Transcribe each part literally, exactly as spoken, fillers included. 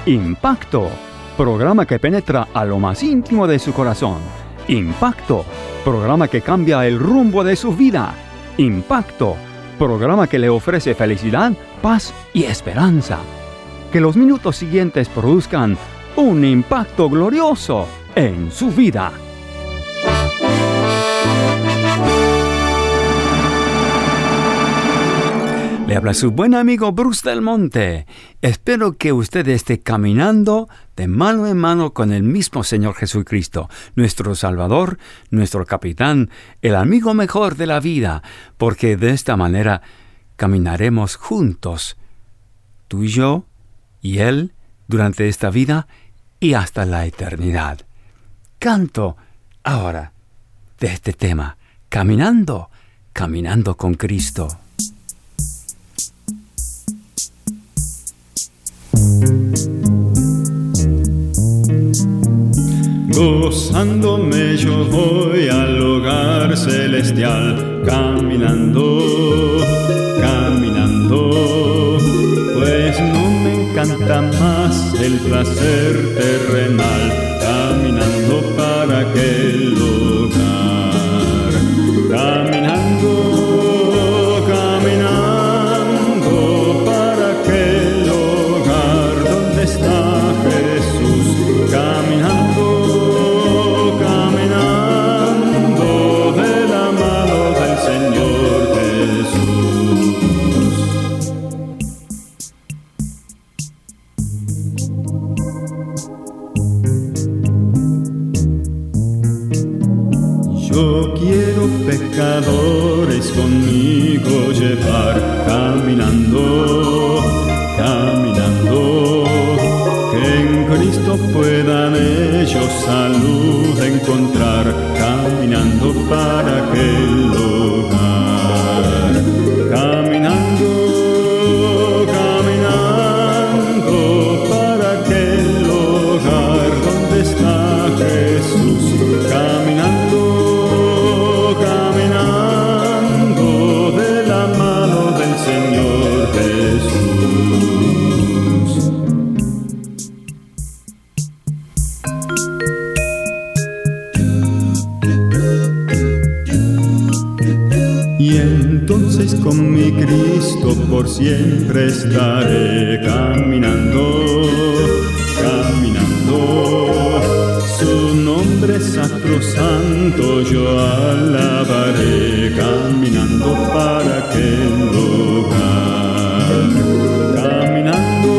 Impacto, programa que penetra a lo más íntimo de su corazón. Impacto, programa que cambia el rumbo de su vida. Impacto, programa que le ofrece felicidad, paz y esperanza. Que los minutos siguientes produzcan un impacto glorioso en su vida. Le habla su buen amigo Bruce Del Monte. Espero que usted esté caminando de mano en mano con el mismo Señor Jesucristo, nuestro Salvador, nuestro capitán, el amigo mejor de la vida, porque de esta manera caminaremos juntos, tú y yo y Él, durante esta vida y hasta la eternidad. Canto ahora de este tema, caminando, caminando con Cristo. Gozándome yo voy al hogar celestial, caminando, caminando, pues no me encanta más el placer terrenal, caminando para aquel hogar, caminando, caminando para aquel hogar donde está Jesús, caminando. Yo quiero pecadores conmigo llevar, caminando, caminando, que en Cristo puedan ellos salud encontrar, caminando para aquel hogar, caminando, caminando para aquel hogar donde está Jesús, caminando. Entonces con mi Cristo por siempre estaré caminando, caminando. Su nombre sacrosanto yo alabaré, caminando para aquel hogar, caminando,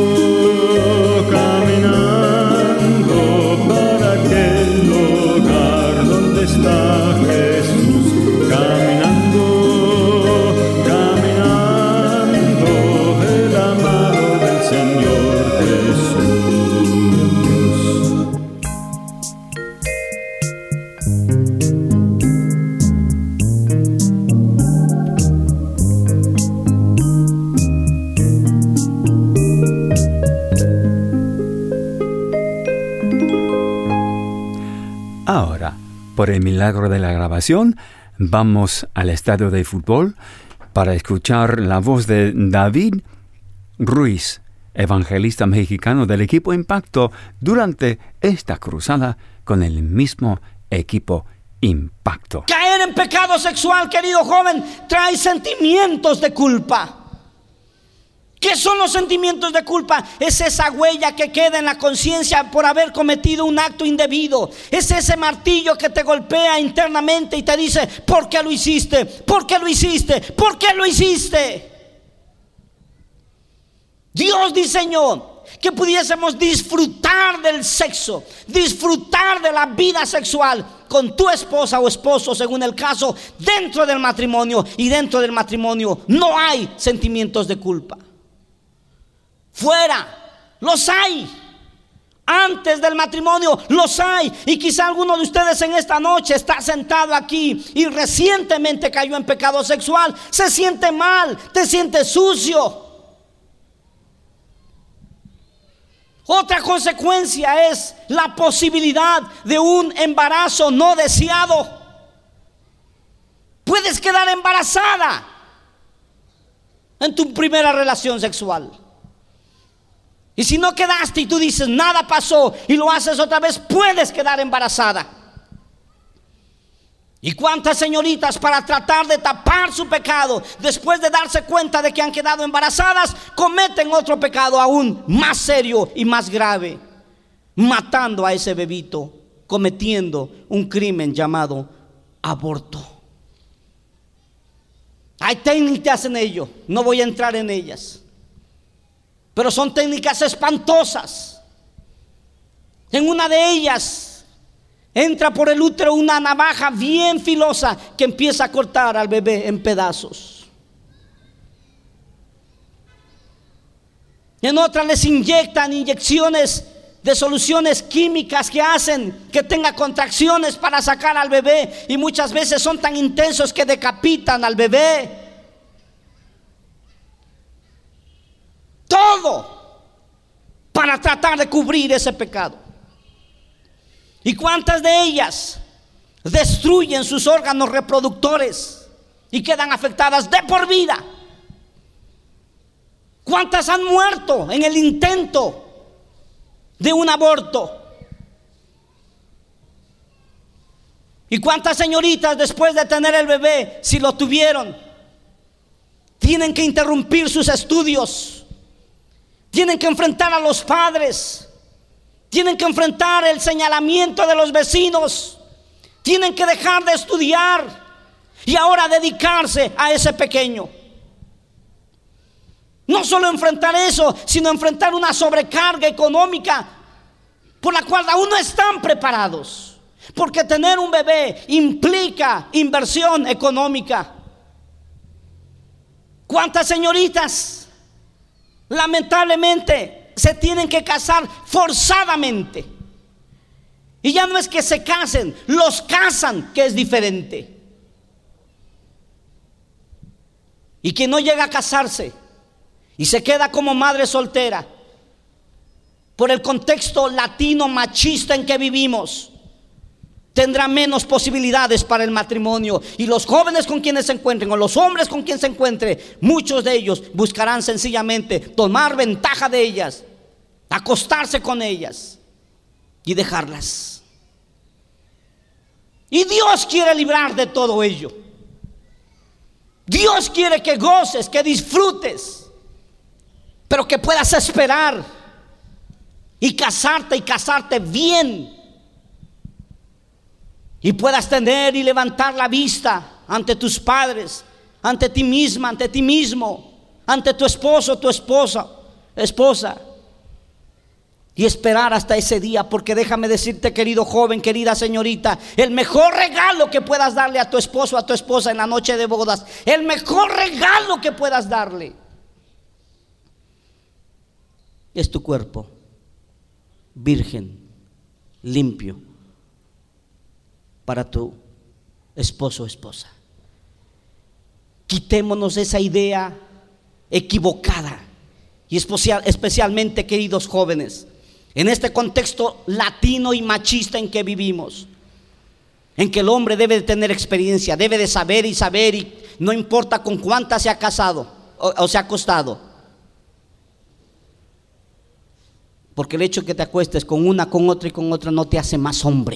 caminando para aquel hogar donde está Jesús, caminando. Ahora, por el milagro de la grabación, vamos al estadio de fútbol para escuchar la voz de David Ruiz, evangelista mexicano del equipo Impacto, durante esta cruzada con el mismo equipo Impacto. Caer en pecado sexual, querido joven, trae sentimientos de culpa. ¿Qué son los sentimientos de culpa? Es esa huella que queda en la conciencia por haber cometido un acto indebido. Es ese martillo que te golpea internamente y te dice: ¿por qué lo hiciste? ¿Por qué lo hiciste? ¿Por qué lo hiciste? Dios diseñó que pudiésemos disfrutar del sexo, disfrutar de la vida sexual con tu esposa o esposo, según el caso, dentro del matrimonio. Y dentro del matrimonio no hay sentimientos de culpa. Fuera, los hay. Antes del matrimonio, los hay. Y quizá alguno de ustedes en esta noche está sentado aquí y recientemente cayó en pecado sexual. Se siente mal, te sientes sucio. Otra consecuencia es la posibilidad de un embarazo no deseado. Puedes quedar embarazada en tu primera relación sexual. Y si no quedaste y tú dices nada pasó y lo haces otra vez, puedes quedar embarazada. ¿Y cuántas señoritas, para tratar de tapar su pecado, después de darse cuenta de que han quedado embarazadas, cometen otro pecado aún más serio y más grave, matando a ese bebito, cometiendo un crimen llamado aborto? Hay técnicas en ello, no voy a entrar en ellas, pero son técnicas espantosas. En una de ellas entra por el útero una navaja bien filosa que empieza a cortar al bebé en pedazos. En otra les inyectan inyecciones de soluciones químicas que hacen que tenga contracciones para sacar al bebé, y muchas veces son tan intensos que decapitan al bebé. Todo para tratar de cubrir ese pecado. ¿Y cuántas de ellas destruyen sus órganos reproductores y quedan afectadas de por vida? ¿Cuántas han muerto en el intento de un aborto? ¿Y cuántas señoritas, después de tener el bebé, si lo tuvieron, tienen que interrumpir sus estudios, tienen que enfrentar a los padres, tienen que enfrentar el señalamiento de los vecinos, tienen que dejar de estudiar y ahora dedicarse a ese pequeño? No solo enfrentar eso, sino enfrentar una sobrecarga económica por la cual aún no están preparados, porque tener un bebé implica inversión económica. ¿Cuántas señoritas lamentablemente se tienen que casar forzadamente? Y ya no es que se casen, los casan, que es diferente. Y quien no llega a casarse y se queda como madre soltera, por el contexto latino machista en que vivimos, tendrá menos posibilidades para el matrimonio. Y los jóvenes con quienes se encuentren, o los hombres con quien se encuentre, muchos de ellos buscarán sencillamente tomar ventaja de ellas, acostarse con ellas y dejarlas. Y Dios quiere librar de todo ello. Dios quiere que goces, que disfrutes, pero que puedas esperar y casarte, y casarte bien, y puedas tener y levantar la vista ante tus padres, ante ti misma, ante ti mismo, ante tu esposo, tu esposa, esposa, y esperar hasta ese día. Porque déjame decirte, querido joven, querida señorita, el mejor regalo que puedas darle a tu esposo, a tu esposa en la noche de bodas, el mejor regalo que puedas darle es tu cuerpo virgen, limpio, para tu esposo o esposa. Quitémonos esa idea equivocada, y especial, especialmente, queridos jóvenes, en este contexto latino y machista en que vivimos, en que el hombre debe de tener experiencia, debe de saber y saber, y no importa con cuántas se ha casado o, o se ha acostado, porque el hecho de que te acuestes con una, con otra y con otra no te hace más hombre.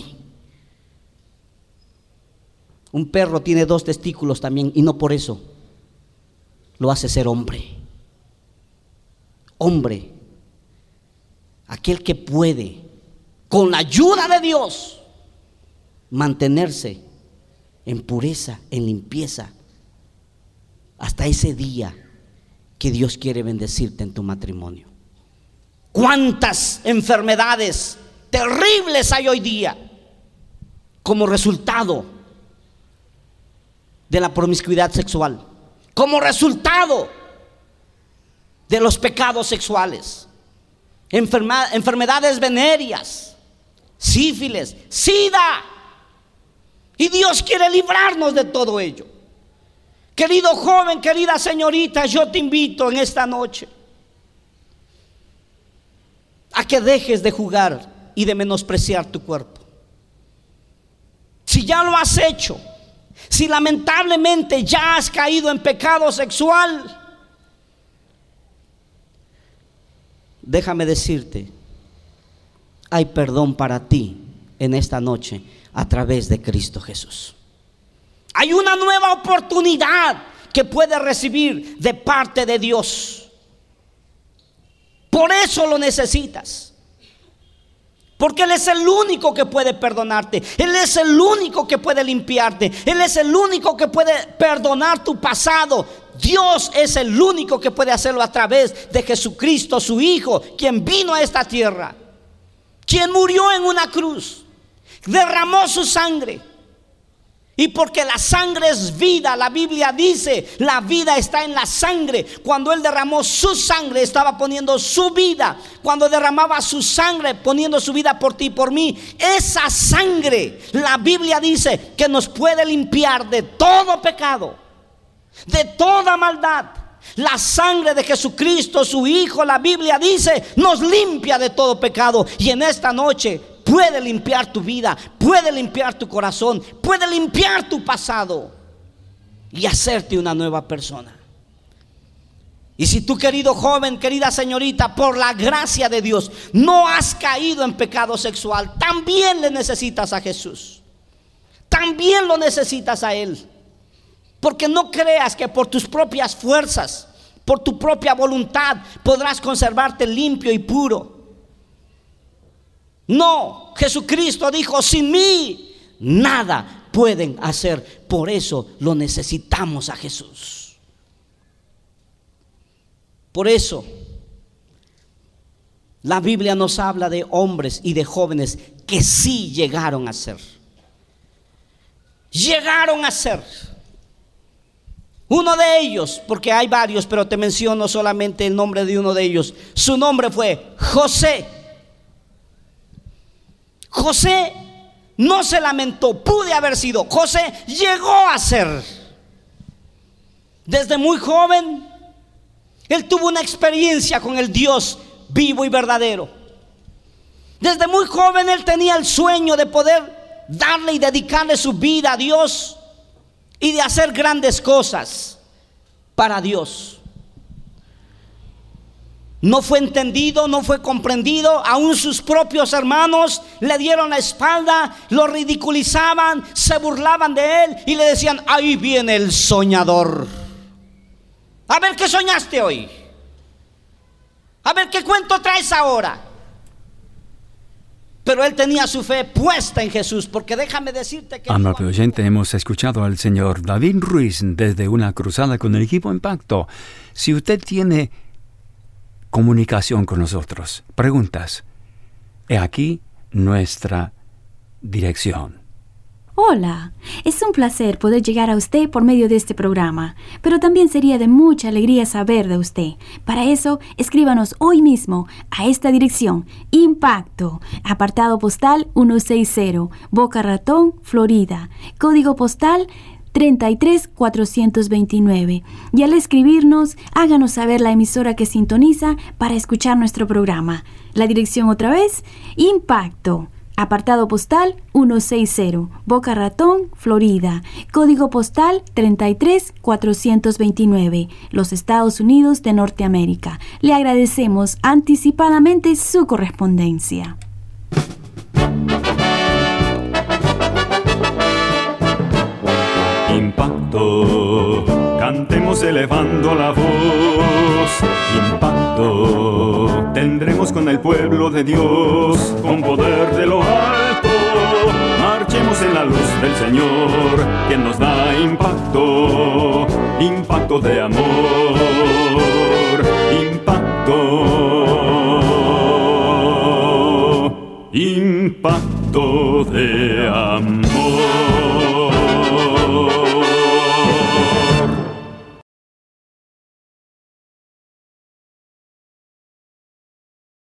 Un perro tiene dos testículos también, y no por eso lo hace ser hombre. Hombre, aquel que puede, con la ayuda de Dios, mantenerse en pureza, en limpieza, hasta ese día que Dios quiere bendecirte en tu matrimonio. ¿Cuántas enfermedades terribles hay hoy día como resultado de la promiscuidad sexual, como resultado de los pecados sexuales? Enferma, enfermedades venéreas, sífilis, sida. Y Dios quiere librarnos de todo ello. Querido joven, querida señorita, yo te invito en esta noche a que dejes de jugar y de menospreciar tu cuerpo. Si ya lo has hecho, si lamentablemente ya has caído en pecado sexual, déjame decirte, hay perdón para ti en esta noche a través de Cristo Jesús. Hay una nueva oportunidad que puedes recibir de parte de Dios. Por eso lo necesitas. Porque Él es el único que puede perdonarte. Él es el único que puede limpiarte. Él es el único que puede perdonar tu pasado. Dios es el único que puede hacerlo a través de Jesucristo, su Hijo, quien vino a esta tierra, quien murió en una cruz, derramó su sangre. Y porque la sangre es vida, la Biblia dice, la vida está en la sangre. Cuando Él derramó su sangre, estaba poniendo su vida. Cuando derramaba su sangre, poniendo su vida por ti y por mí, esa sangre, la Biblia dice que nos puede limpiar de todo pecado, de toda maldad. La sangre de Jesucristo, su Hijo, la Biblia dice, nos limpia de todo pecado. Y en esta noche puede limpiar tu vida, puede limpiar tu corazón, puede limpiar tu pasado y hacerte una nueva persona. Y si tú, querido joven, querida señorita, por la gracia de Dios no has caído en pecado sexual, también le necesitas a Jesús. También lo necesitas a Él. Porque no creas que por tus propias fuerzas, por tu propia voluntad, podrás conservarte limpio y puro. No, Jesucristo dijo, sin mí nada pueden hacer. Por eso lo necesitamos a Jesús. Por eso la Biblia nos habla de hombres y de jóvenes que sí llegaron a ser. Llegaron a ser. Uno de ellos, porque hay varios, pero te menciono solamente el nombre de uno de ellos. Su nombre fue José. José no se lamentó, pude haber sido. José llegó a ser. Desde muy joven, él tuvo una experiencia con el Dios vivo y verdadero. Desde muy joven él tenía el sueño de poder darle y dedicarle su vida a Dios y de hacer grandes cosas para Dios. No fue entendido, no fue comprendido. Aún sus propios hermanos le dieron la espalda, lo ridiculizaban, se burlaban de él y le decían, ahí viene el soñador. A ver qué soñaste hoy. A ver qué cuento traes ahora. Pero él tenía su fe puesta en Jesús, porque déjame decirte que... Amable oyente, hemos escuchado al señor David Ruiz desde una cruzada con el equipo Impacto. Si usted tiene comunicación con nosotros, preguntas, he aquí nuestra dirección. Hola, es un placer poder llegar a usted por medio de este programa, pero también sería de mucha alegría saber de usted. Para eso, escríbanos hoy mismo a esta dirección: Impacto, apartado postal ciento sesenta, Boca Ratón, Florida, código postal treinta y tres mil cuatrocientos veintinueve. Y al escribirnos, háganos saber la emisora que sintoniza para escuchar nuestro programa. La dirección otra vez: Impacto, apartado postal ciento sesenta, Boca Ratón, Florida, código postal treinta y tres mil cuatrocientos veintinueve, los Estados Unidos de Norteamérica. Le agradecemos anticipadamente su correspondencia. Impacto, cantemos elevando la voz. Impacto, tendremos con el pueblo de Dios, con poder de lo alto. Marchemos en la luz del Señor, quien nos da impacto, impacto de amor, impacto, impacto de amor.